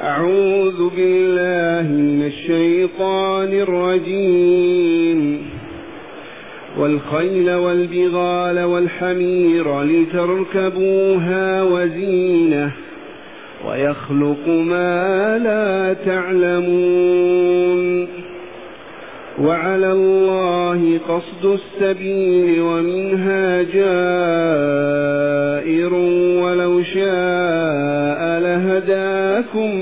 أعوذ بالله من الشيطان الرجيم. والخيل والبغال والحمير لتركبوها وزينة ويخلق ما لا تعلمون. وعلى الله قصد السبيل ومنها جائر ولو شاء لهداكم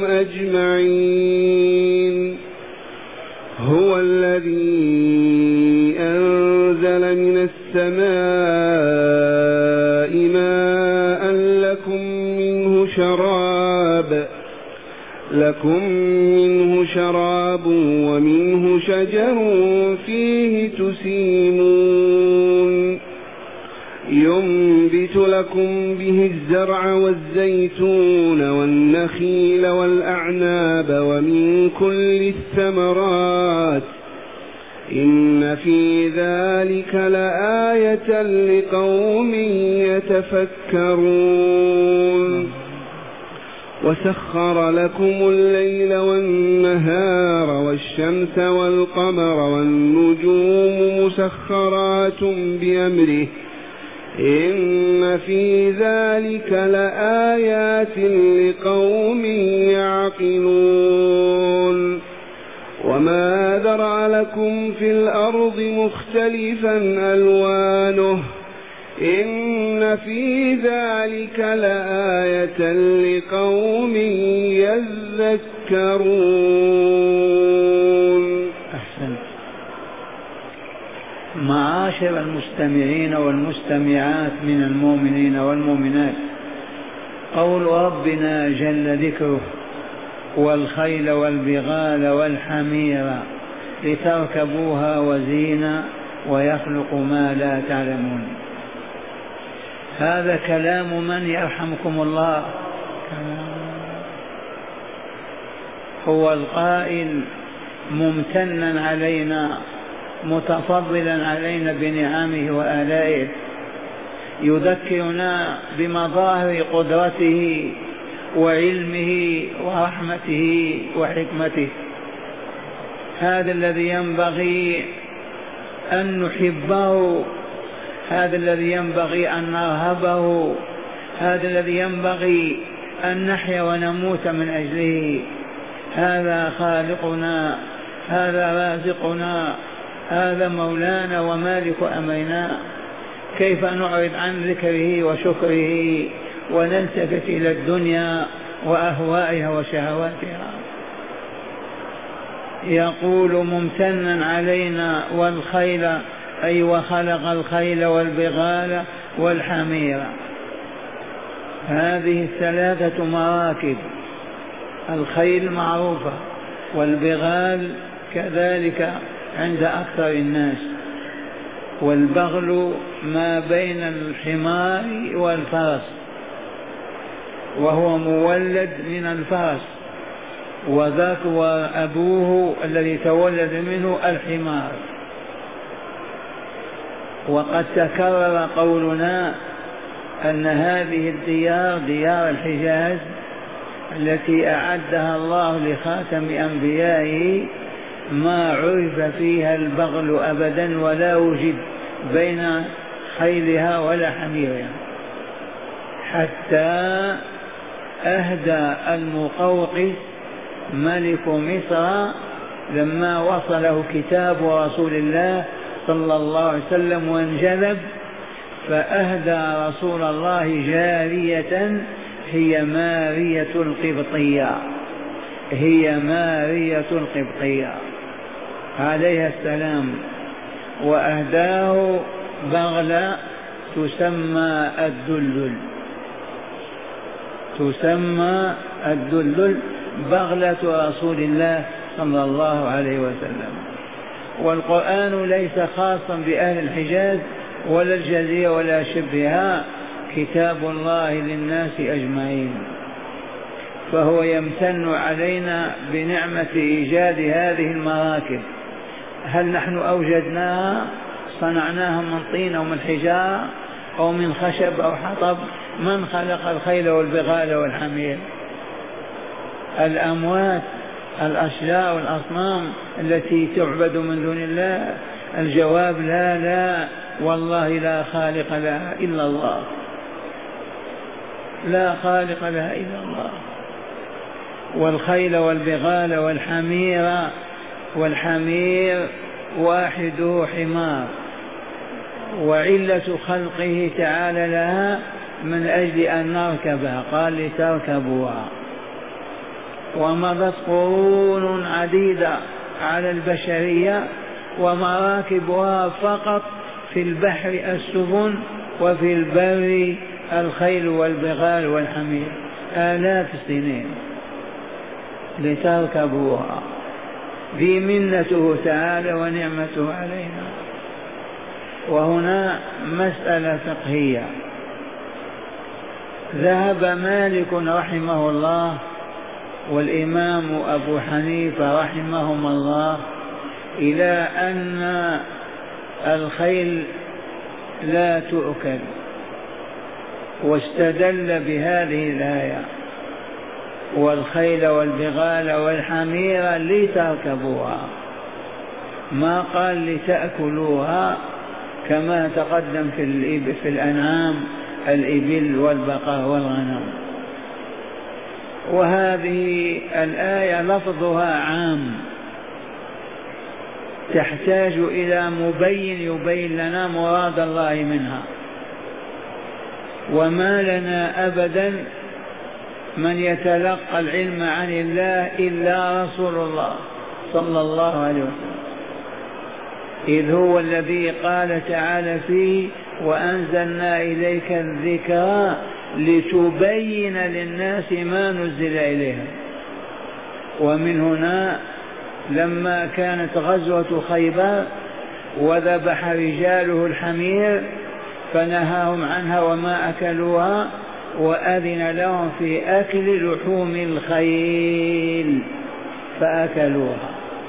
أجمعين. هو الذي أنزل من السماء ماء لكم منه شراب ومنه شجر فيه تسيمون ينبت لكم به الزرع والزيتون والنخيل والأعناب ومن كل الثمرات إن في ذلك لآية لقوم يتفكرون. وسخر لكم الليل والنهار والشمس والقمر والنجوم مسخرات بأمره إن في ذلك لآيات لقوم يعقلون. وما ذرأ لكم في الأرض مختلفا ألوانه إن في ذلك لآية لقوم يذكرون. أحسن. معاشر المستمعين والمستمعات من المؤمنين والمؤمنات، قول ربنا جل ذكره: والخيل والبغال والحمير لتركبوها وزينة ويخلق ما لا تعلمون. هذا كلام من يرحمكم الله؟ هو القائل ممتنا علينا متفضلا علينا بنعمه وآلائه، يذكرنا بمظاهر قدرته وعلمه ورحمته وحكمته. هذا الذي ينبغي أن نحبه، هذا الذي ينبغي أن نرهبه، هذا الذي ينبغي أن نحيا ونموت من أجله. هذا خالقنا، هذا رازقنا، هذا مولانا ومالك أمرنا. كيف نعرض عن ذكره وشكره ونلتفت إلى الدنيا وأهوائها وشهواتها؟ يقول ممتنا علينا والخيل، أي وخلق الخيل والبغال والحمير. هذه الثلاثة مراكب، الخيل معروفة والبغال كذلك عند أكثر الناس، والبغل ما بين الحمار والفرس، وهو مولد من الفرس، وذاك وأبوه الذي تولد منه الحمار. وقد تكرر قولنا أن هذه الديار ديار الحجاز التي أعدها الله لخاتم أنبيائه ما عرف فيها البغل أبدا، ولا وجد بين خيلها ولا حميرها، حتى أهدى المقوقس ملك مصر لما وصله كتاب رسول الله صلى الله عليه وسلم وانجذب، فأهدى رسول الله جارية هي مارية القبطية، هي مارية القبطية عليها السلام، وأهداه بغلة تسمى الدلدل، تسمى الدلدل بغلة رسول الله صلى الله عليه وسلم. والقرآن ليس خاصا بأهل الحجاز ولا الجزيرة ولا شبهها، كتاب الله للناس أجمعين، فهو يمتن علينا بنعمة إيجاد هذه المراكب. هل نحن أوجدناها؟ صنعناها من طين أو من حجارة أو من خشب أو حطب؟ من خلق الخيل والبغال والحمير؟ الأموات الأشجار والأصنام التي تعبد من دون الله؟ الجواب لا لا، والله لا خالق لها إلا الله، لا خالق لها إلا الله. والخيل والبغال والحمير واحده حمار، وعلة خلقه تعالى لها من أجل أن نركبها، قال لتركبوها. ومضت قرون عديدة على البشرية ومراكبها فقط في البحر السفن، وفي البر الخيل والبغال والحمير، آلاف السنين لتركبوها. ذي منته تعالى ونعمته علينا. وهنا مسألة فقهية. ذهب مالك رحمه الله والإمام أبو حنيفة رحمهما الله إلى أن الخيل لا تؤكل، واستدل بهذه الآية: والخيل والبغال والحمير لتركبوها، ما قال لتأكلوها كما تقدم في الأنعام الإبل والبقر والغنم. وهذه الآية لفظها عام، تحتاج إلى مبين يبين لنا مراد الله منها. وما لنا أبدا من يتلقى العلم عن الله إلا رسول الله صلى الله عليه وسلم، إذ هو الذي قال تعالى فيه: وأنزلنا إليك الذكر لتبين للناس ما نزل إليهم. ومن هنا لما كانت غزوة خيبر وذبح رجاله الحمير فنهاهم عنها وما أكلوها، وأذن لهم في أكل لحوم الخيل فأكلوها.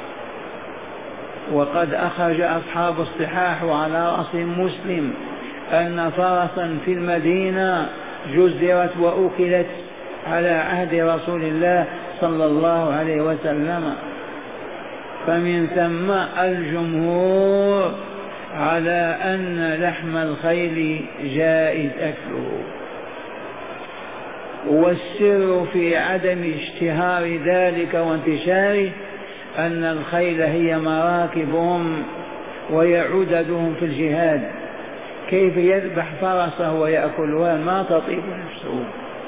وقد أخرج أصحاب الصحاح وعلى رأس مسلم أن فرسا في المدينة جزرت وأكلت على عهد رسول الله صلى الله عليه وسلم. فمن ثم الجمهور على أن لحم الخيل جائز أكله. والسر في عدم اشتهار ذلك وانتشاره أن الخيل هي مراكبهم ويعددهم في الجهاد، كيف يذبح فرسه ويأكلها؟ ما تطيب نفسه.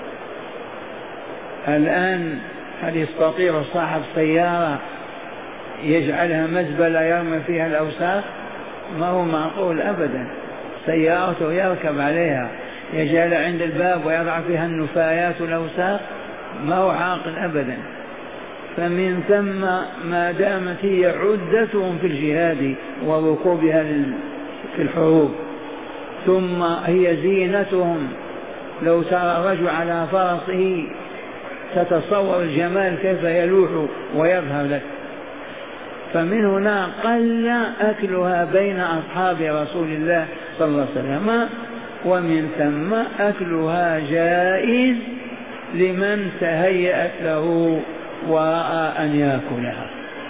الآن هل يستطيع صاحب سيارة يجعلها مزبلة يرمي فيها الأوساخ؟ ما هو معقول أبدا. سيارته يركب عليها يجعلها عند الباب ويضع فيها النفايات والأوساخ؟ ما هو عاقل أبدا. فمن ثم ما دامت هي عدتهم في الجهاد وركوبها في الحروب، ثم هي زينتهم. لو ترى رجل على فرسه تتصور الجمال كيف يلوح ويظهر لك. فمن هنا قل أكلها بين أصحاب رسول الله صلى الله عليه وسلم، ومن ثم أكلها جائز لمن تهيأت له ورأى أن يأكلها.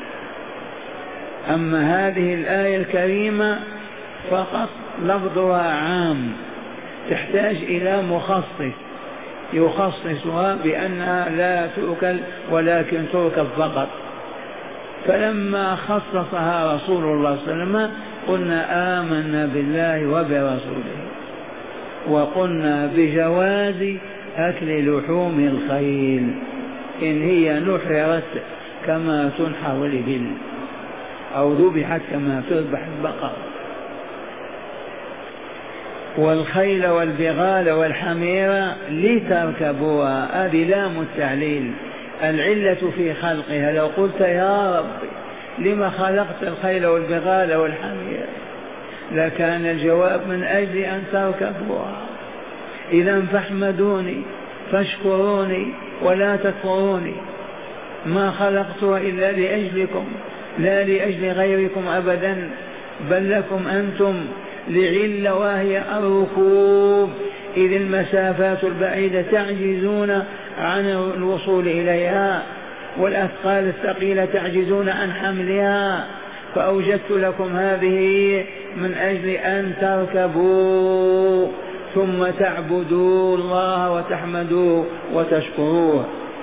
أما هذه الآية الكريمة فقط لفظها عام، تحتاج إلى مخصص يخصصها بأنها لا تؤكل ولكن تركب فقط. فلما خصصها رسول الله صلى الله عليه وسلم قلنا آمنا بالله وبرسوله، وقلنا بجواز أكل لحوم الخيل إن هي نحرت كما تنحر الإبل أو ذبحت كما تذبح البقر. والخيل والبغال والحمير لتركبوها، هذه لام التعليل، العلة في خلقها. لو قلت يا رب لما خلقت الخيل والبغال والحمير لكان الجواب من أجل أن تركبوها. إذا فاحمدوني فاشكروني ولا تكفروني، ما خلقتها إلا لأجلكم لا لأجل غيركم أبدا، بل لكم أنتم لعلة وهي الركوب، إذ المسافات البعيدة تعجزون عن الوصول إليها والأثقال الثقيلة تعجزون عن حملها، فأوجدت لكم هذه من أجل أن تركبوا ثم تعبدوا الله وتحمدوه وتشكروه.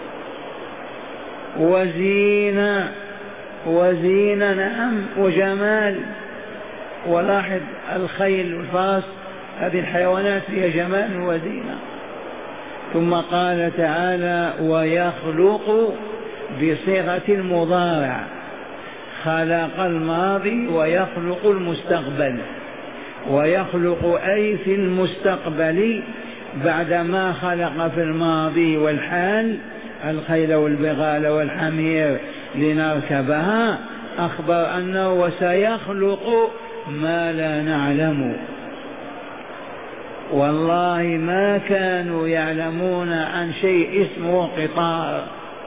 وزينة نعم وجمال. ولاحظ الخيل والفرس هذه الحيوانات فيها جمال وزينة. ثم قال تعالى ويخلق بصيغة المضارع، خلق الماضي ويخلق المستقبل. ويخلق أي في المستقبل بعدما خلق في الماضي والحال الخيل والبغال والحمير لنركبها، أخبر أنه وسيخلق ما لا نعلم. والله ما كانوا يعلمون عن شيء اسمه قطار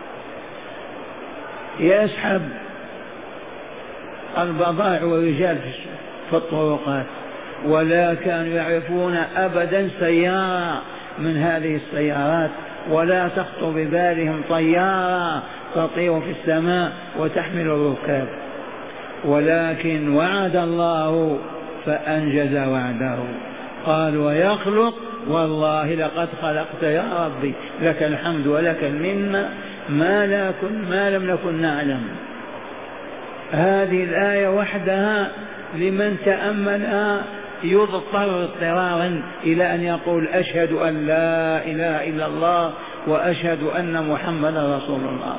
يسحب البضائع والرجال في الطرقات، ولا كانوا يعرفون أبدا سيارة من هذه السيارات، ولا تخطر ببالهم طيارة تطير في السماء وتحمل الركاب. ولكن وعد الله فأنجز وعده. قال ويخلق، والله لقد خلقت يا ربي لك الحمد ولك المنة ما لم نكن نعلم. هذه الآية وحدها لمن تأملها يضطر اضطرارا إلى أن يقول أشهد أن لا إله إلا الله وأشهد أن محمدا رسول الله.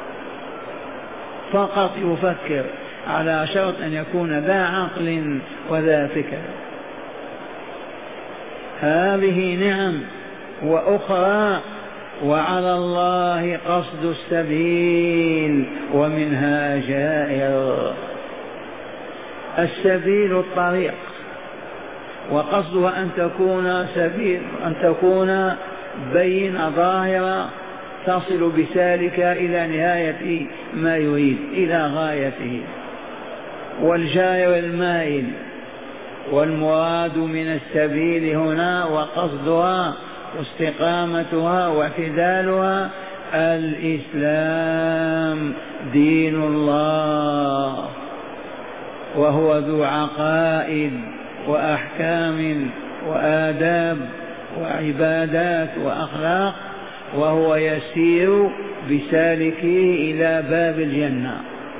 فقط يفكر على شرط أن يكون ذا عقل وذا فكر. هذه نعم. وأخرى وعلى الله قصد السبيل ومنها جائر. السبيل الطريق، وقصدها أن تكون سبيل، أن تكون بينة ظاهرة تصل بسالك إلى نهاية ما يريد، إلى غايته. والجائر المائل. والمراد من السبيل هنا وقصدها واستقامتها واعتدالها الإسلام، دين الله، وهو ذو عقائد وأحكام وآداب وعبادات وأخلاق، وهو يسير بسالكه إلى باب الجنة.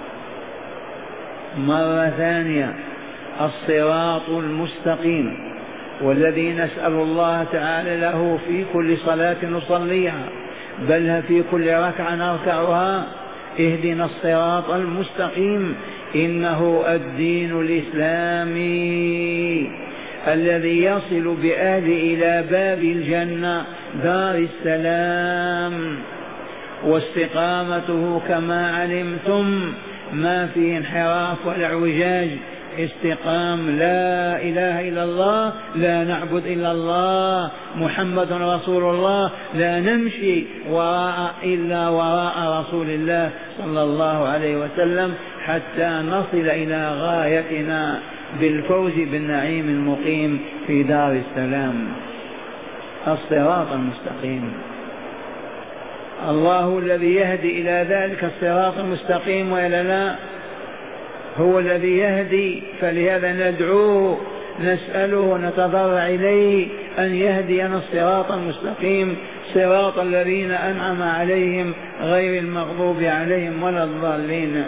مرة ثانية الصراط المستقيم، والذي نسأل الله تعالى له في كل صلاة نصليها، بل في كل ركعة نركعها، اهدنا الصراط المستقيم، إنه الدين الإسلامي الذي يصل بأهله إلى باب الجنة دار السلام. واستقامته كما علمتم ما فيه انحراف ولا اعوجاج، استقام، لا إله إلا الله، لا نعبد إلا الله، محمد رسول الله، لا نمشي إلا وراء رسول الله صلى الله عليه وسلم حتى نصل إلى غايتنا بالفوز بالنعيم المقيم في دار السلام. الصراط المستقيم. الله الذي يهدي إلى ذلك الصراط المستقيم وإلا لا؟ هو الذي يهدي، فلهذا ندعوه نسأله ونتضرع إليه أن يهدينا الصراط المستقيم، صراط الذين أنعم عليهم غير المغضوب عليهم ولا الضالين.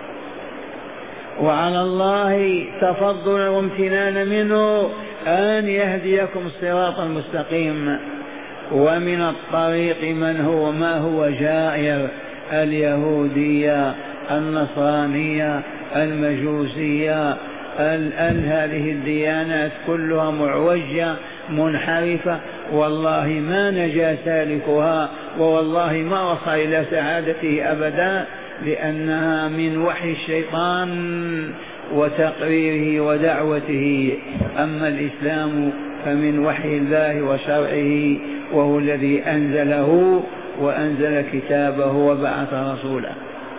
وعلى الله تفضل وامتنان منه أن يهديكم الصراط المستقيم. ومن الطريق ما هو جائر، اليهودية، النصرانية، المجوسية، هذه الديانات كلها معوجة منحرفة، والله ما نجا سالكها، ووالله ما وصل إلى سعادته أبدا، لأنها من وحي الشيطان وتقريره ودعوته. أما الإسلام فمن وحي الله وشرعه، وهو الذي أنزله وأنزل كتابه وبعث رسوله.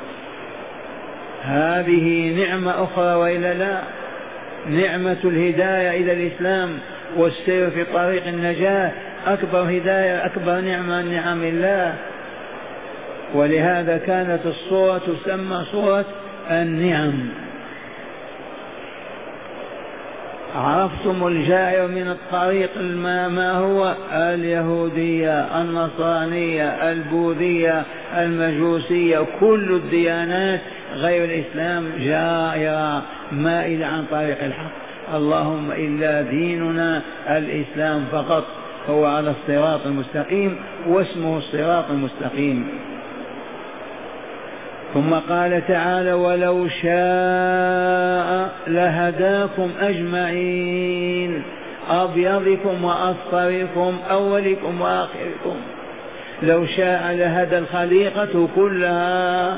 هذه نعمة أخرى وإلا لا؟ نعمة الهداية إلى الإسلام والسير في طريق النجاة أكبر هداية، أكبر نعمة من نعم الله. ولهذا كانت الصورة تسمى صورة النعم. عرفتم الجائر من الطريق ما هو؟ اليهودية، النصرانية، البوذية، المجوسية، كل الديانات غير الإسلام جائرة مائلة عن طريق الحق، اللهم إلا ديننا الإسلام فقط هو على الصراط المستقيم واسمه الصراط المستقيم. ثم قال تعالى ولو شاء لهداكم أجمعين، أبيضكم وأصفركم أولكم وآخركم، لو شاء لهدى الخليقة كلها،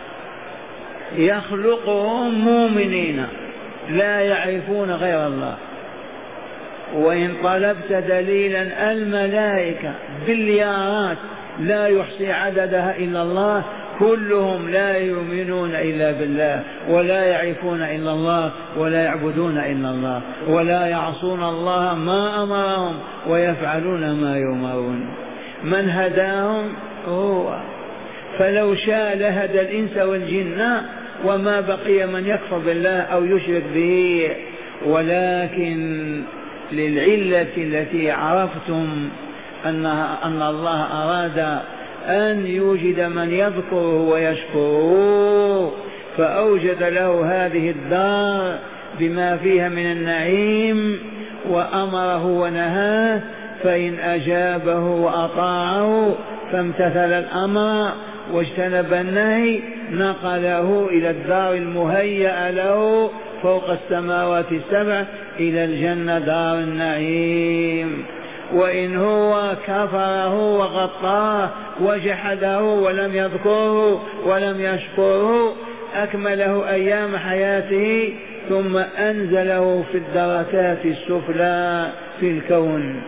يخلقهم مؤمنين لا يعرفون غير الله. وإن طلبت دليلا الملائكة باليارات لا يحصي عددها إلا الله، كلهم لا يؤمنون إلا بالله ولا يعرفون إلا الله ولا يعبدون إلا الله ولا يعصون الله ما أمرهم ويفعلون ما يؤمرون. من هداهم هو، فلو شاء لهدى الإنس والجن وما بقي من يكفر بالله أو يشرك به، ولكن للعلة التي عرفتم أن الله أراد أن يوجد من يذكره ويشكره، فأوجد له هذه الدار بما فيها من النعيم وأمره ونهاه، فإن أجابه وأطاعه فامتثل الأمر واجتنب النهي نقله إلى الدار المهيئة له فوق السماوات السبع، إلى الجنة دار النعيم. وإن هو كفره وغطاه وجحده ولم يذكره ولم يشكره أكمله أيام حياته ثم أنزله في الدركات السفلى في الكون.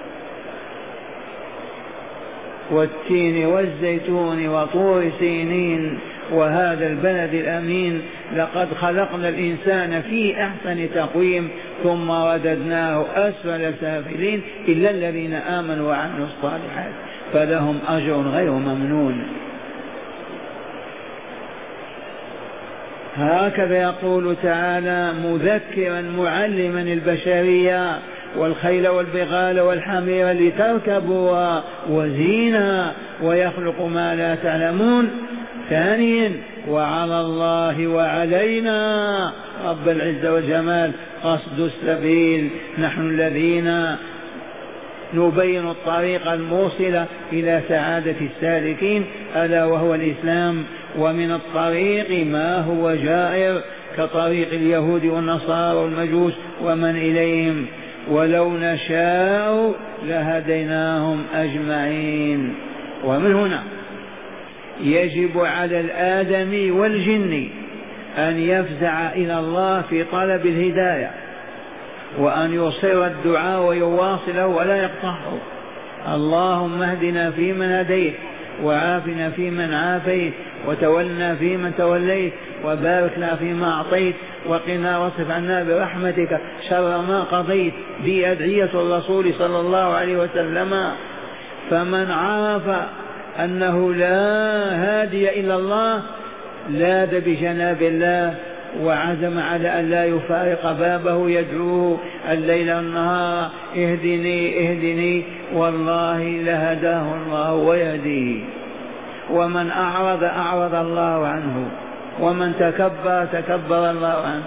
والتين والزيتون وطور سينين وهذا البلد الأمين، لقد خلقنا الإنسان في أحسن تقويم ثم رددناه أسفل سافلين إلا الذين آمنوا وعملوا الصالحات فلهم أجر غير ممنون. هكذا يقول تعالى مذكرا معلما البشرية والخيل والبغال والحمير لتركبوها وزينة ويخلق ما لا تعلمون. ثانيا وعلى الله وعلينا رب العزة والجمال قصد السبيل، نحن الذين نبين الطريق الموصلة إلى سعادة السالكين ألا وهو الإسلام. ومن الطريق ما هو جائر كطريق اليهود والنصارى والمجوس ومن إليهم، ولو نشاء لهديناهم أجمعين. ومن هنا يجب على الآدمي والجن أن يفزع إلى الله في طلب الهداية وأن يصر الدعاء ويواصله ولا يقطعه. اللهم اهدنا فيمن هديت وعافنا فيمن عافيت وتولنا فيمن توليت وبارك لنا فيما أعطيت وقنا واصرف عنا برحمتك شر ما قضيت، دي أدعية الرسول صلى الله عليه وسلم. فمن عرف أنه لا هادي إلا الله لاذ بجناب الله وعزم على أن لا يفارق بابه يدعوه الليل والنهار اهدني اهدني، والله لهداه الله ويهديه. ومن أعرض أعرض الله عنه ومن تكبر تكبر الله عنه.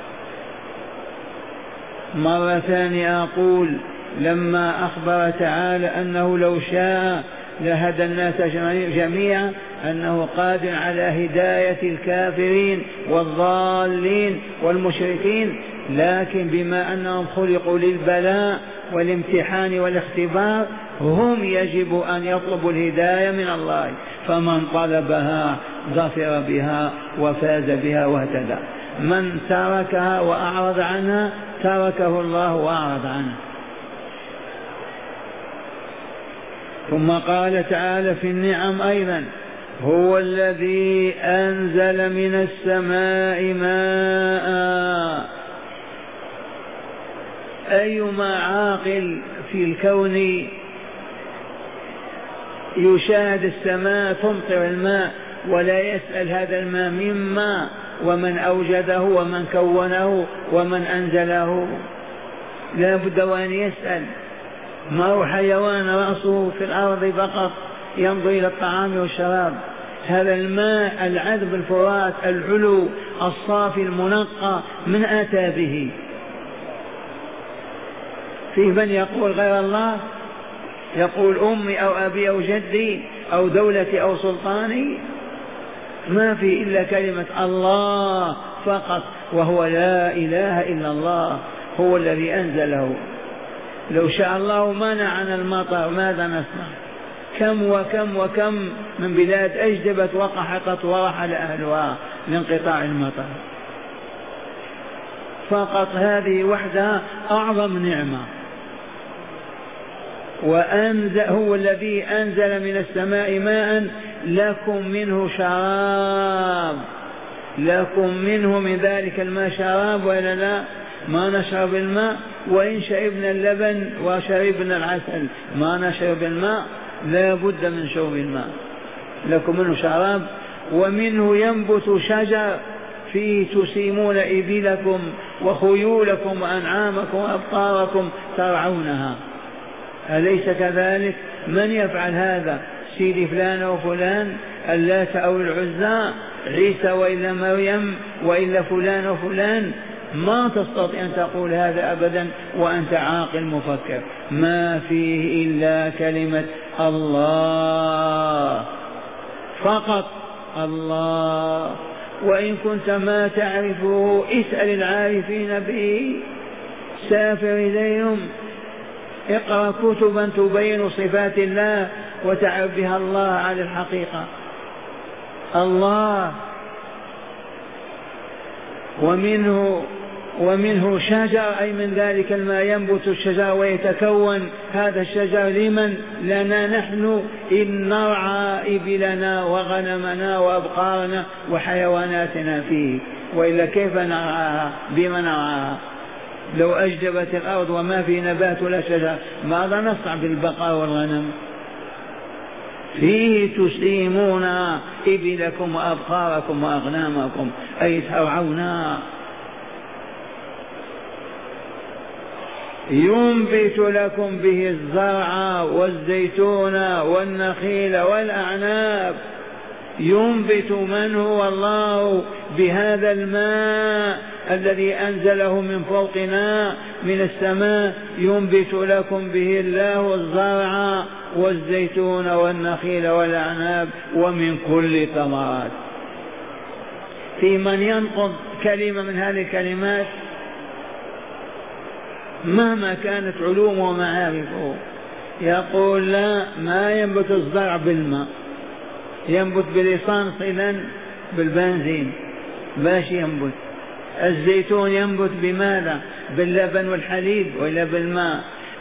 مرة ثانية أقول لما أخبر تعالى أنه لو شاء لهدى الناس جميعا أنه قادر على هداية الكافرين والضالين والمشركين، لكن بما أنهم خلقوا للبلاء والامتحان والاختبار هم يجب أن يطلبوا الهداية من الله، فمن طلبها ظفر بها وفاز بها واهتدى، من تركها وأعرض عنها تركه الله وأعرض عنه. ثم قال تعالى في النعم أيضا هو الذي أنزل من السماء ماء. أيما عاقل في الكون يشاهد السماء تمطر الماء ولا يسأل هذا الماء مما ومن أوجده ومن كونه ومن أنزله، لا بد وأن يسأل. ما هو حيوان رأسه في الأرض فقط ينظر إلى الطعام والشراب. هذا الماء العذب الفرات العلو الصافي المنقى من أتى به؟ فيه من يقول غير الله، يقول أمي أو أبي أو جدي أو دولتي أو سلطاني؟ ما في إلا كلمة الله فقط، وهو لا إله إلا الله، هو الذي أنزله. لو شاء الله منعنا المطر ماذا نصنع؟ كم وكم وكم من بلاد أجدبت وقحطت ورحل أهلها لانقطاع المطر. فقط هذه وحدها أعظم نعمة. هو الذي أنزل من السماء ماء لكم منه شراب، لكم منه من ذلك الماء شراب وإلا لا؟ ما نشرب الماء، وإن شربنا اللبن وشربنا العسل ما نشرب الماء، لا بد من شرب الماء. لكم منه شراب. ومنه ينبت شجر فيه تسيمون إبلكم وخيولكم وأنعامكم وأبقاركم ترعونها، أليس كذلك؟ من يفعل هذا؟ سيدي فلان وفلان، اللات أو العزى، عيسى وإلا مريم وإلا فلان وفلان؟ ما تستطيع أن تقول هذا أبدا وأنت عاقل مفكر. ما فيه إلا كلمة الله فقط، الله. وإن كنت ما تعرفه اسأل العارفين به، سافر إليهم، اقرأ كتبا تبين صفات الله وتعرف بها الله على الحقيقة. الله. ومنه شجر، أي من ذلك الماء ينبت الشجر ويتكون هذا الشجر لمن؟ لنا نحن إن نرعى إبلنا وغنمنا وأبقارنا وحيواناتنا فيه، وإلا كيف نرعاها؟ بما نرعاها؟ لو أجدبت الأرض وما في نبات ولا شجر ماذا نصنع بالبقر والغنم؟ فيه تسيمون إبلكم وأبقاركم وأغنامكم، أي ترعونها. ينبت لكم به الزرع والزيتون والنخيل والأعناب. ينبت من هو الله بهذا الماء الذي أنزله من فوقنا من السماء، ينبت لكم به الله الزرع والزيتون والنخيل والأعناب ومن كل الثمرات. في من ينقض كلمة من هذه الكلمات مهما كانت علومه ومعارفه، يقول لا، ما ينبت الزرع بالماء، ينبت بلسان صلا بالبنزين باش ينبت. الزيتون ينبت بماذا؟ باللبن والحليب ولا بالماء.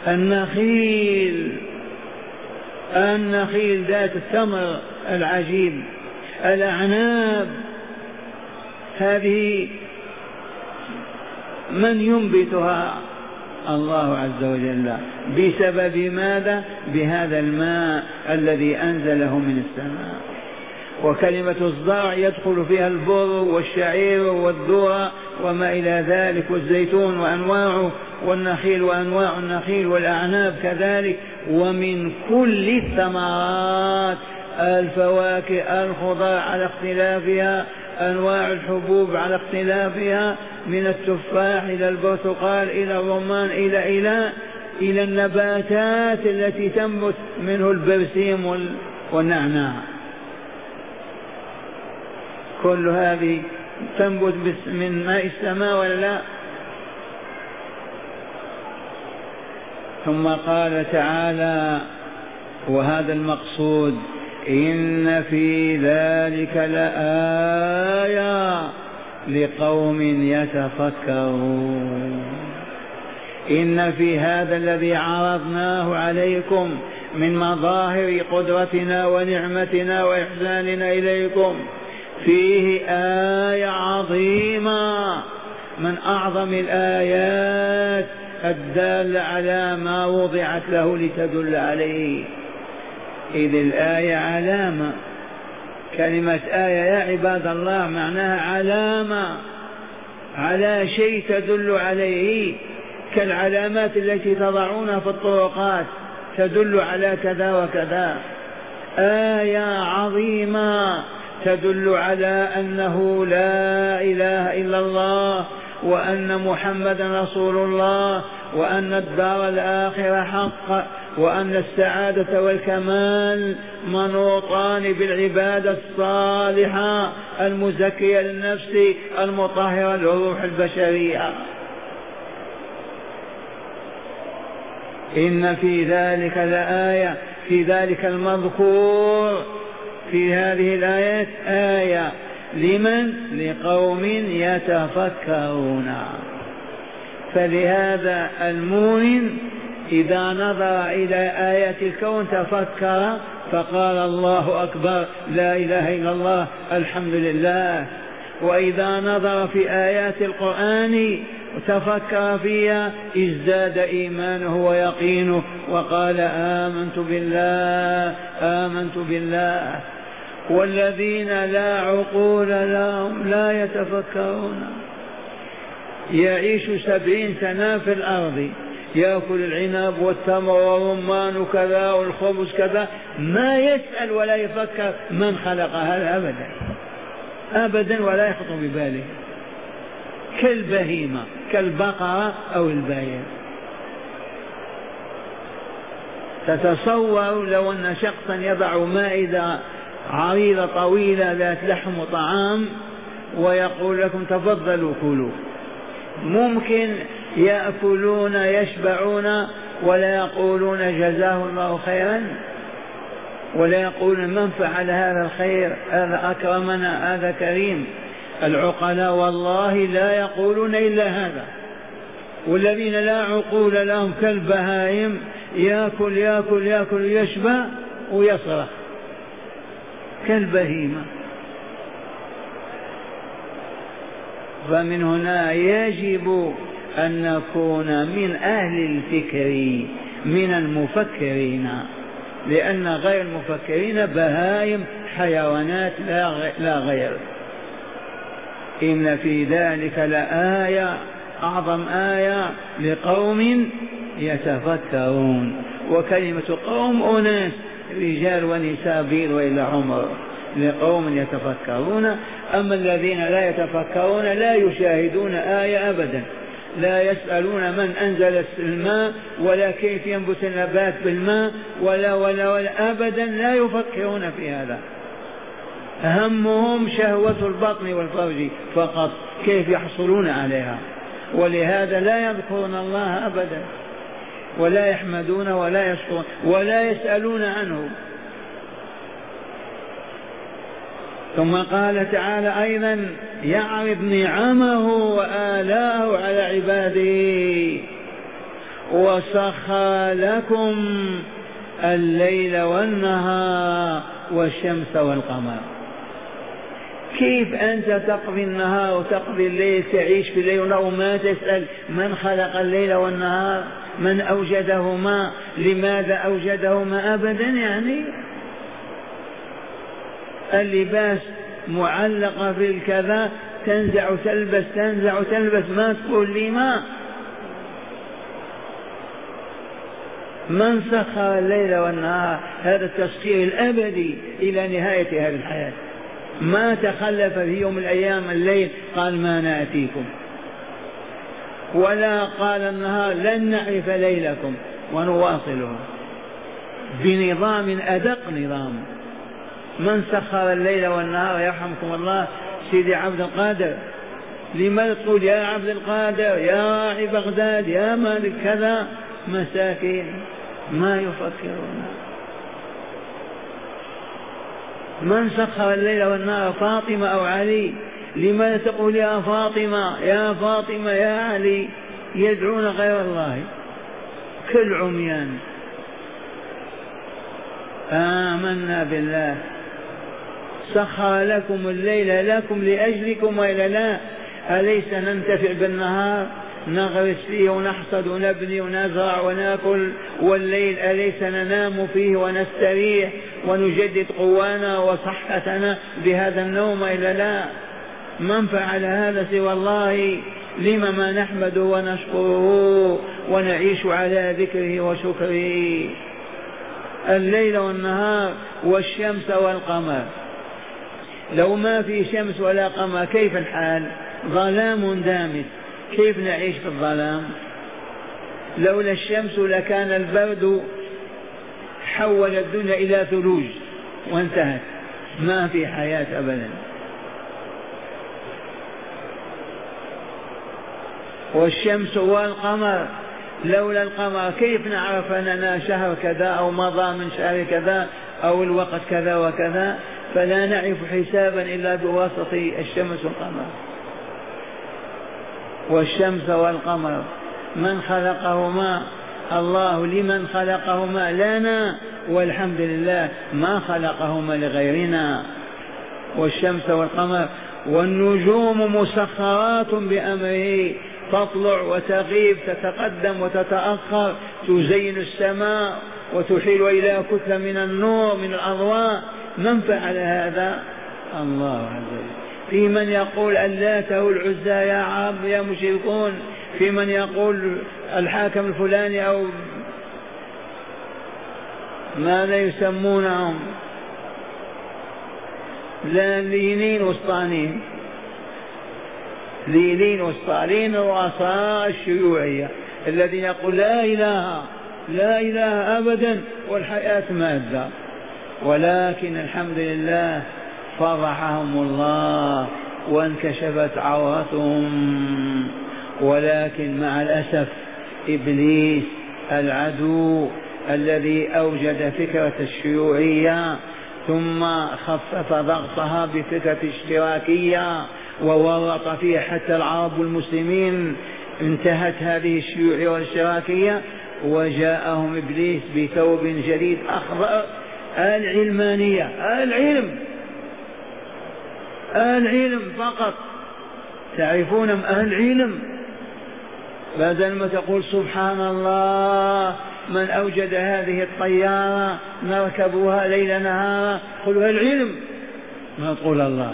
النخيل ذات الثمر العجيب. الأعناب هذه من ينبتها؟ الله عز وجل. بسبب ماذا؟ بهذا الماء الذي أنزله من السماء. وكلمة الزرع يدخل فيها البر والشعير والذرة وما إلى ذلك، والزيتون وأنواعه، والنخيل وأنواع النخيل، والأعناب كذلك، ومن كل الثمرات، الفواكه، الخضار على اختلافها، أنواع الحبوب على اختلافها، من التفاح إلى البرتقال إلى الرمان إلى النباتات التي تنبت منه البرسيم والنعناع. كل هذه تنبت من ماء السماء ولا لا؟ ثم قال تعالى وهذا المقصود: إن في ذلك لآية لقوم يتفكرون. إن في هذا الذي عرضناه عليكم من مظاهر قدرتنا ونعمتنا وإحساننا إليكم فيه آية عظيمة من أعظم الآيات الدالة على ما وضعت له لتدل عليه. إذ الآية علامة. كلمة آية يا عباد الله معناها علامة على شيء تدل عليه، كالعلامات التي تضعونها في الطرقات تدل على كذا وكذا. آية عظيمة تدل على أنه لا إله إلا الله، وأن محمدا رسول الله، وأن الدار الآخرة حق، وأن السعادة والكمال منوطان بالعبادة الصالحة المزكية للنفس المطهرة للروح البشرية. إن في ذلك لآية، في ذلك المذكور في هذه الآيات آية لمن؟ لقوم يتفكرون. فلهذا المؤمن إذا نظر إلى آيات الكون تفكر فقال الله أكبر، لا إله إلا الله، الحمد لله. وإذا نظر في آيات القرآن وتفكر فيها ازداد إيمانه ويقينه وقال آمنت بالله آمنت بالله. والذين لا عقول لهم لا يتفكرون، يعيش 70 سنة في الأرض، يأكل العنب والتمر والرمان وكذا والخبز كذا، ما يسأل ولا يفكر من خلق هذا أبدا أبدا، ولا يخطر بباله، كالبهيمة كالبقرة أو الباية. تتصور لو أن شخصا يضع مائدة عريضة طويلة ذات لحم وطعام ويقول لكم تفضلوا كلوا، ممكن يأكلون يشبعون ولا يقولون جزاه الله خيرا، ولا يقولون من فعل هذا الخير، هذا أكرمنا، هذا كريم. العقلاء والله لا يقولون إلا هذا. والذين لا عقول لهم كالبهائم يأكل يأكل يأكل يشبع ويصرخ كالبهيمة. فمن هنا يجب أن نكون من أهل الفكر، من المفكرين، لأن غير المفكرين بهائم حيوانات لا غير. إن في ذلك لآية، أعظم آية لقوم يتفكرون. وكلمة قوم أناس، رجال ونساء بيض وإلى عمر، لقوم يتفكرون. أما الذين لا يتفكرون لا يشاهدون آية أبدا، لا يسألون من أنزل الماء ولا كيف ينبت النبات بالماء ولا أبدا، لا يفكرون في هذا. همهم شهوة البطن والفرج فقط، كيف يحصلون عليها. ولهذا لا يذكرون الله أبدا، ولا يحمدون ولا يشكرون ولا يسألون عنه. ثم قال تعالى أيضا يعرض نعمه وآلاءه على عباده وسخر لكم الليل والنهار والشمس والقمر. كيف أنت تقضي النهار وتقضي الليل، تعيش في الليل وما تسأل من خلق الليل والنهار، من أوجدهما، لماذا أوجدهما أبدا. يعني اللباس معلقة في الكذا، تنزع تلبس تنزع تلبس، ما تقول لي ما. من سخر الليل والنهار، هذا التسخير الأبدي إلى نهاية هذه الحياة. ما تخلف في يوم من الأيام الليل قال ما نأتيكم، ولا قال النهار لن نعرف ليلكم ونواصلها، بنظام أدق نظام. من سخر الليل والنهار يرحمكم الله سيدي عبد القادر. لما تقول يا عبد القادر يا راعي بغداد يا مالك كذا؟ مساكين ما يفكرون. من سخر الليل والنهار فاطمة أو علي؟ لماذا تقول يا فاطمة يا فاطمة يا علي؟ يدعون غير الله كالعميان. آمنا بالله. سخر لكم الليل لكم لأجلكم وإلا لا؟ أليس ننتفع بالنهار؟ نغرس فيه ونحصد ونبني ونزرع ونأكل، والليل أليس ننام فيه ونستريح ونجدد قوانا وصحتنا بهذا النوم إلا لا؟ من فعل هذا سوى الله؟ لم ما نحمده ونشكره ونعيش على ذكره وشكره؟ الليل والنهار والشمس والقمر، لو ما في شمس ولا قمر كيف الحال؟ ظلام دامس، كيف نعيش في الظلام؟ لولا الشمس لكان البرد حول الدنيا إلى ثلوج وانتهت، ما في حياة أبدا. والشمس والقمر، لولا القمر كيف نعرف أننا شهر كذا أو مضى من شهر كذا أو الوقت كذا وكذا؟ فلا نعرف حسابا إلا بواسطة الشمس والقمر. والشمس والقمر من خلقهما؟ الله. لمن خلقهما؟ لنا، والحمد لله ما خلقهما لغيرنا. والشمس والقمر والنجوم مسخرات بأمره، تطلع وتغيب، تتقدم وتتأخر، تزين السماء وتحيل إلى كتلة من النور من الأضواء. من فعل هذا؟ الله عز وجل. في من يقول اللات والعزى يا عرب يا مشركون، في من يقول الحاكم الفلاني أو ماذا يسمونهم، لا لينين وسطانين، لينين وسطانين رؤساء الشيوعية الذين يقول لا إله لا إله أبدا والحياة مادة. ولكن الحمد لله فضحهم الله وانكشفت عورتهم. ولكن مع الأسف إبليس العدو الذي أوجد فكرة الشيوعية ثم خفف ضغطها بفكرة اشتراكية وورط فيها حتى العرب والمسلمين، انتهت هذه الشيوعية والاشتراكية وجاءهم إبليس بثوب جديد أخضر، العلمانية، العلم فقط. تعرفون العلم؟ بدل ما تقول سبحان الله من أوجد هذه الطيارة نركبها ليل نهار، قلوا العلم، ما تقول الله.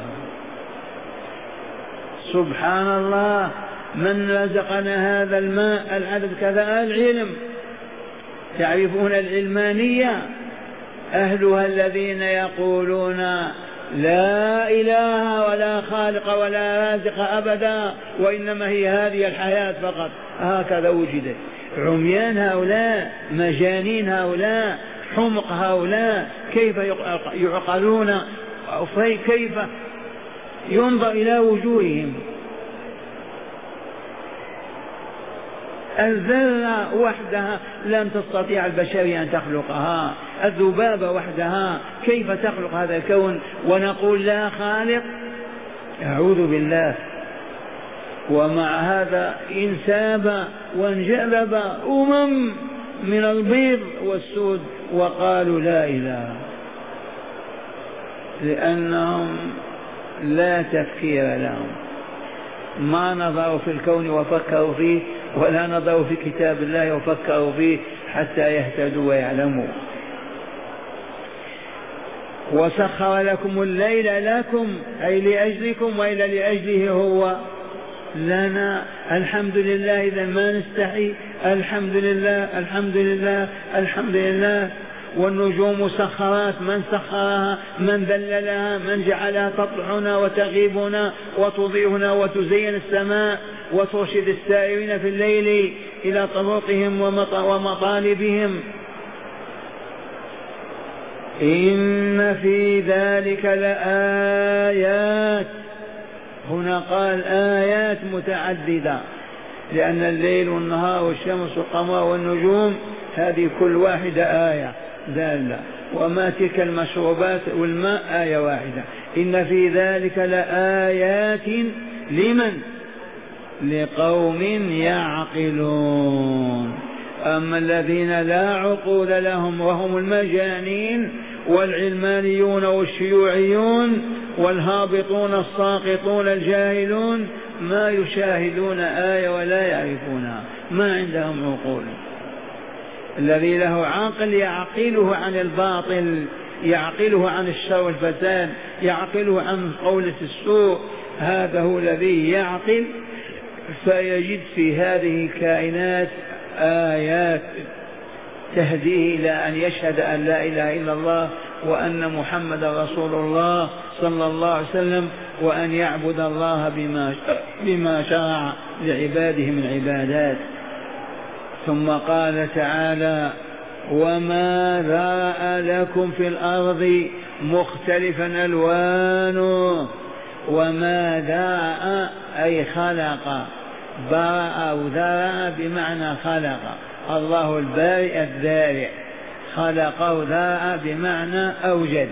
سبحان الله من رزقنا هذا الماء العدد كذا، العلم. تعرفون العلمانية؟ أهلها الذين يقولون لا إله ولا خالق ولا رازق أبدا وإنما هي هذه الحياة فقط، هكذا وجدت. عميان هؤلاء، مجانين هؤلاء، حمق هؤلاء، كيف يعقلون؟ كيف ينظر إلى وجوههم؟ الذرة وحدها لن تستطيع البشرية أن تخلقها، الذبابة وحدها كيف تخلق هذا الكون ونقول لا خالق؟ أعوذ بالله. ومع هذا انساب وانجذب من البيض والسود وقالوا لا إله، لأنهم لا تفكير لهم، ما نظروا في الكون وفكروا فيه، ولا نظروا في كتاب الله وفكروا فيه حتى يهتدوا ويعلموا. وسخر لكم الليل لكم أي لأجلكم وإلا لأجله هو لنا. الحمد لله. إذا ما نستحي، الحمد لله الحمد لله الحمد لله. والنجوم مسخرات، من سخرها؟ من ذللها؟ من جعلها تطلعنا وتغيبنا وتضيئنا وتزين السماء وترشد السائرين في الليل إلى طرقهم ومطالبهم. إن في ذلك لآيات، هنا قال آيات متعددة، لأن الليل والنهار والشمس والقمر والنجوم هذه كل واحدة آية دالة، وما تلك المشروبات والماء آية واحدة. إن في ذلك لآيات لمن؟ لقوم يعقلون. أما الذين لا عقول لهم وهم المجانين والعلمانيون والشيوعيون والهابطون الساقطون الجاهلون ما يشاهدون آية ولا يعرفونها، ما عندهم عقول. الذي له عقل يعقله عن الباطل، يعقله عن الشر والفساد، يعقله عن قولة السوء، هذا هو الذي يعقل فيجد في هذه الكائنات آيات تهديه إلى أن يشهد أن لا إله إلا الله وأن محمد رسول الله صلى الله عليه وسلم، وأن يعبد الله بما شرع لعباده من عبادات. ثم قال تعالى: وما ذرأ لكم في الأرض مختلفا ألوانه. وما ذرأ أي خلق، برأ أو ذرأ بمعنى خلق، الله البارئ الذارئ، خلقه ذرأ بمعنى أوجد،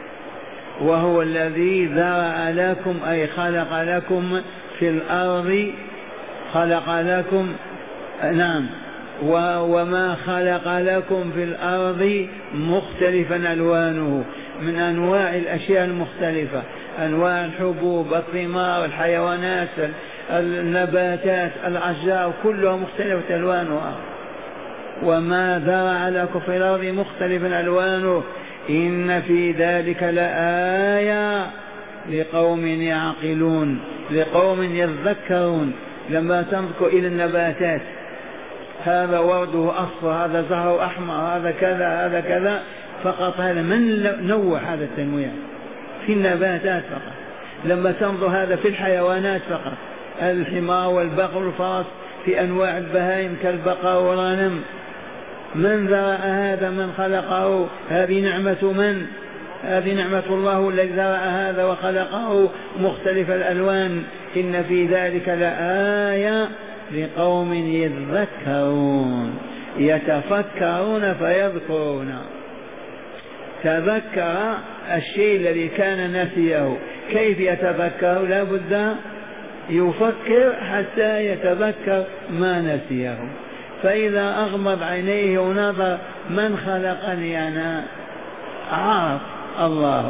وهو الذي ذرأ لكم أي خلق لكم في الأرض، خلق لكم نعم. وما خلق لكم في الأرض مختلفا ألوانه، من أنواع الأشياء المختلفة، أنواع الحبوب، الثمار، الحيوانات، النباتات، الأشجار، كلها مختلفة ألوانها. وما ذرأ لكم في الأرض مختلفا ألوانه إن في ذلك لآية لقوم يعقلون، لقوم يذكرون. لما تنظر إلى النباتات، هذا ورده أصفر، هذا زهره أحمر، هذا كذا، هذا كذا، فقط هذا من نوع هذا التنويع في النباتات فقط. لما تنظر هذا في الحيوانات فقط، الحمار والبقر والفرس، في أنواع البهائم كالبقر والغنم، من ذرأ هذا؟ من خلقه؟ هذه نعمة من؟ هذه نعمة الله الذي ذرأ هذا وخلقه مختلف الألوان. إن في ذلك لآية لقوم يذكرون، يتفكرون فيذكرون. تذكر الشيء الذي كان نسيه، كيف يتذكر؟ لا بد يفكر حتى يتذكر ما نسيه. فإذا أغمض عينيه ونظر من خلقني أنا، عرف الله.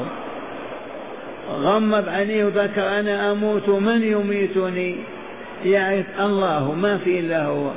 غمض عينيه وذكر أنا أموت، من يميتني؟ يعرف الله، ما في إلا هو.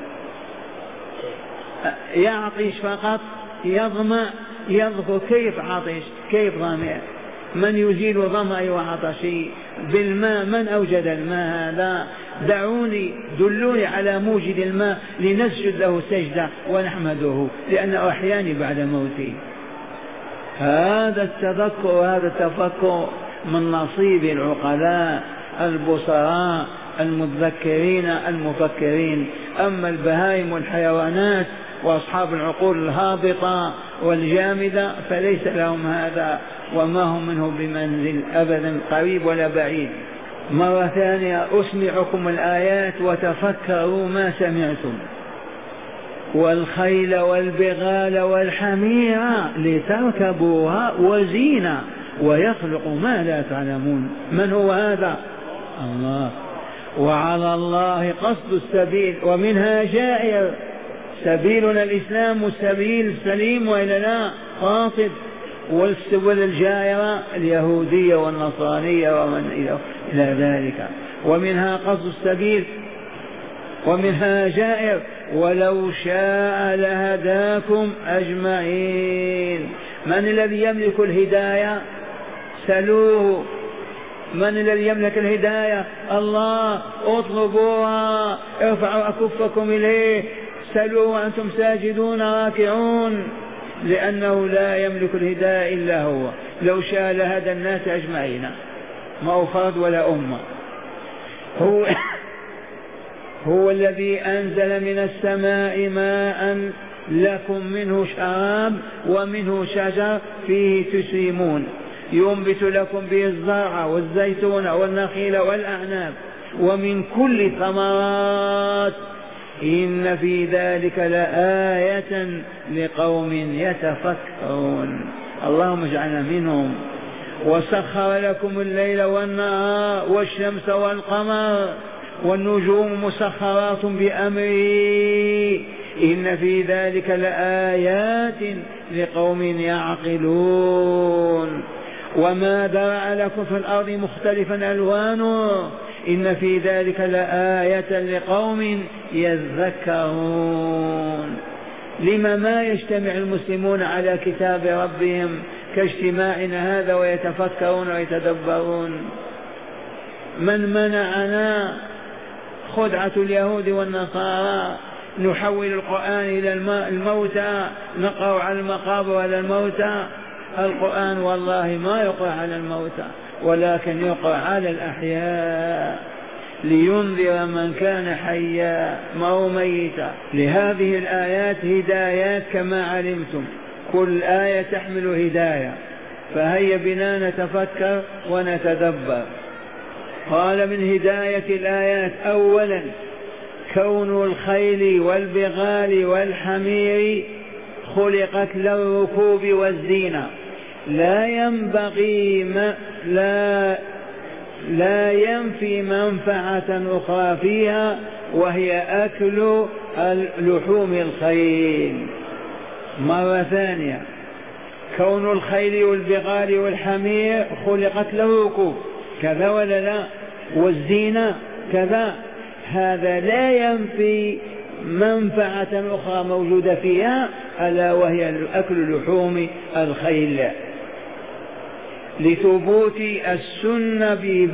يعطش فقط، يظمأ، يذكر كيف عطش، كيف ظمأ، من يزيل ظمأي وعطشي بالماء، من أوجد الماء هذا؟ دعوني، دلوني على موجد الماء لنسجد له سجدة ونحمده لأنه أحياني بعد موتي. هذا التذكر وهذا التفكر من نصيب العقلاء البصراء المتذكرين المفكرين. أما البهائم والحيوانات وأصحاب العقول الهابطة والجامدة فليس لهم هذا، وما هم منه بمنزل أبدا، قريب ولا بعيد. مرة ثانية أسمعكم الآيات وتفكروا ما سمعتم. والخيل والبغال والحمير لتركبوها وزينة ويخلق ما لا تعلمون. من هو هذا؟ الله. وعلى الله قصد السبيل ومنها جائر. سبيلنا الإسلام السبيل السليم وإلا لا قاصد، والسبل الجائرة اليهودية والنصرانية ومن إلى ذلك. ومنها قصد السبيل ومنها جائر. ولو شاء لهداكم أجمعين. من الذي يملك الهداية؟ سلوه. من الذي يملك الهداية؟ الله. اطلبوها، ارفعوا أكفكم إليه، سلوه وأنتم ساجدون راكعون، لأنه لا يملك الهداية إلا هو. لو شاء لهدى الناس أجمعين، ما هو فرد ولا أمة. هو الذي أنزل من السماء ماء لكم منه شراب ومنه شجر فيه تسيمون، ينبت لكم به الزرع والزيتون والنخيل والأعناب ومن كل الثمرات إن في ذلك لآية لقوم يتفكرون. اللهم اجعلنا منهم. وسخر لكم الليل والنهار والشمس والقمر والنجوم مسخرات بأمره إن في ذلك لآيات لقوم يعقلون وما ذرأ لكم في الأرض مختلفا ألوانه إن في ذلك لآية لقوم يذكرون. لما ما يجتمع المسلمون على كتاب ربهم كاجتماعنا هذا ويتفكرون ويتدبرون؟ من منعنا خدعة اليهود والنصارى؟ نحول القرآن إلى الموتى، نقرأ على المقابر على الموتى. القرآن والله ما يقرأ على الموتى ولكن يقرأ على الأحياء لينذر من كان حيا ما هو ميتا. لهذه الآيات هدايات كما علمتم، كل آية تحمل هداية، فهيا بنا نتفكر ونتدبر. قال من هداية الآيات أولا كون الخيل والبغال والحمير خلقت للركوب والزينة، لا ينبغي لا ينفي منفعة أخرى فيها وهي أكل لحوم الخيل. مرة ثانية كون الخيل والبغال والحمير خلقت للركوب كذا ولا لا، والزينة كذا، هذا لا ينفي منفعة أخرى موجودة فيها ألا وهي أكل لحوم الخيل، لثبوت السنة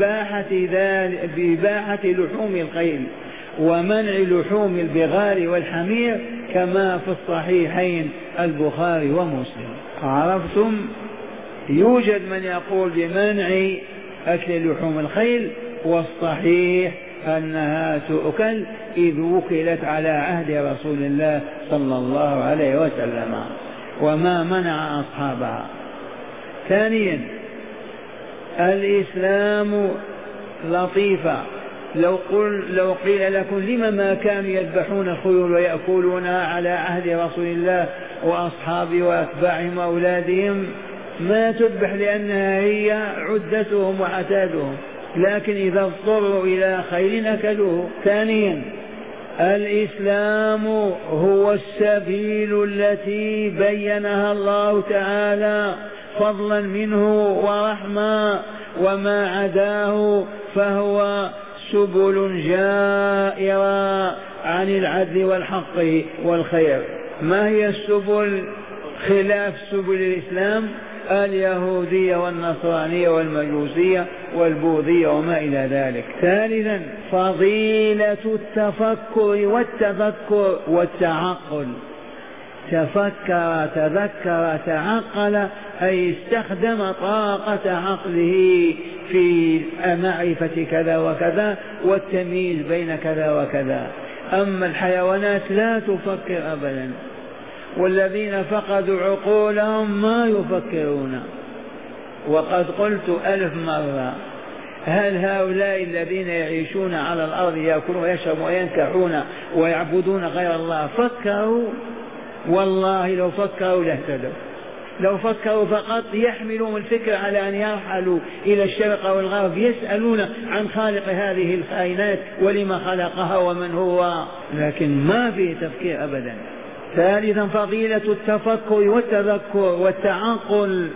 بإباحة لحوم الخيل ومنع لحوم البغال والحمير كما في الصحيحين البخاري ومسلم. عرفتم؟ يوجد من يقول بمنع أكل لحوم الخيل، والصحيح أنها تؤكل إذ وكلت على عهد رسول الله صلى الله عليه وسلم وما منع أصحابها. ثانيا الإسلام لطيفة. لو قيل لكم لما ما كانوا يذبحون الخيول ويأكلونها على عهد رسول الله وأصحابه وأتباعهم وأولادهم، ما تذبح لأنها هي عدتهم وعتادهم، لكن إذا اضطروا إلى خيل أكلوه. ثانيا الإسلام هو السبيل التي بينها الله تعالى فضلا منه ورحمة، وما عداه فهو سبل جائرة عن العدل والحق والخير. ما هي السبل خلاف سبل الإسلام؟ اليهودية والنصرانية والمجوسية والبوذية وما إلى ذلك. ثالثا فضيلة التفكر والتذكر والتعقل. تفكر تذكر تعقل أي استخدم طاقة عقله في معرفة كذا وكذا والتمييز بين كذا وكذا. أما الحيوانات لا تفكر أبدا، والذين فقدوا عقولهم ما يفكرون. وقد قلت 1000 مرة، هل هؤلاء الذين يعيشون على الأرض يأكلون ويشربون وينكحون ويعبدون غير الله فكروا؟ والله لو فكروا لاهتدوا. لو فكروا فقط يحملون الفكر على أن يرحلوا إلى الشرق أو الغرب يسألون عن خالق هذه الكائنات ولما خلقها ومن هو، لكن ما فيه تفكير أبدا. ثالثا فضيلة التفكر والتذكر والتعقل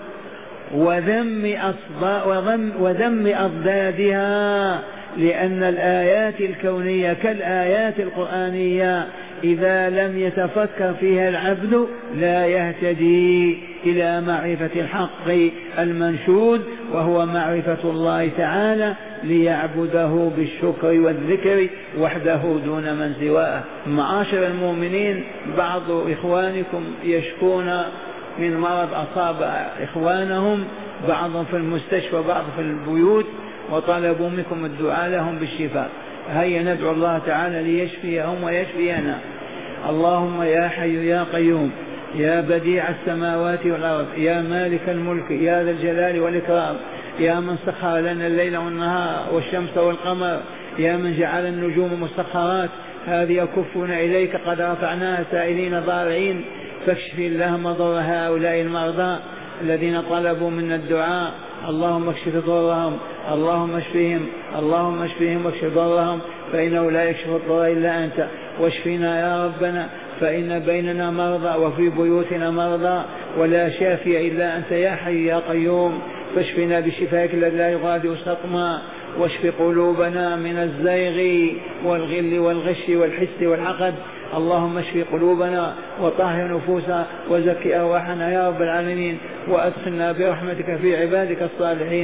وذم أضدادها، لأن الآيات الكونية كالآيات القرآنية إذا لم يتفكر فيها العبد لا يهتدي إلى معرفة الحق المنشود وهو معرفة الله تعالى ليعبده بالشكر والذكر وحده دون من سواه. معاشر المؤمنين، بعض إخوانكم يشكون من مرض أصاب إخوانهم، بعضهم في المستشفى بعض في البيوت، وطلبوا منكم الدعاء لهم بالشفاء. هيا ندعو الله تعالى ليشفيهم ويشفينا. اللهم يا حي يا قيوم يا بديع السماوات والأرض يا مالك الملك يا ذا الجلال والإكرام، يا من سخر لنا الليل والنهار والشمس والقمر، يا من جعل النجوم مسخرات، هذه كفنا إليك قد رفعناها سائلين ضارعين، فاكشف اللهم ضر هؤلاء المرضى الذين طلبوا منا الدعاء، اللهم اكشف ضرهم، اللهم اشفهم، اللهم اشفهم واكشف ضرهم، فإنه لا يكشف الضر إلا أنت. واشفنا يا ربنا، فإن بيننا مرضى وفي بيوتنا مرضى ولا شافي إلا أنت يا حي يا قيوم، فاشفنا بشفائك الذي لا يغادر سقما. واشف قلوبنا من الزيغ والغل والغش والحسد والحقد. اللهم اشف قلوبنا وطهر نفوسنا وزكي أرواحنا يا رب العالمين، وأدخلنا برحمتك في عبادك الصالحين.